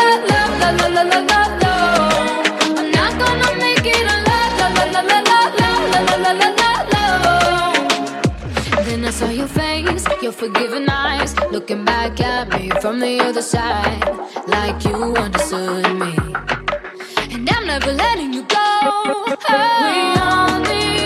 la la la la la la. I'm not gonna make it a la la la la la la la la la la la. Then I saw your face, your forgiving eyes, looking back at me from the other side, like you understood me. And I'm never letting you go. We only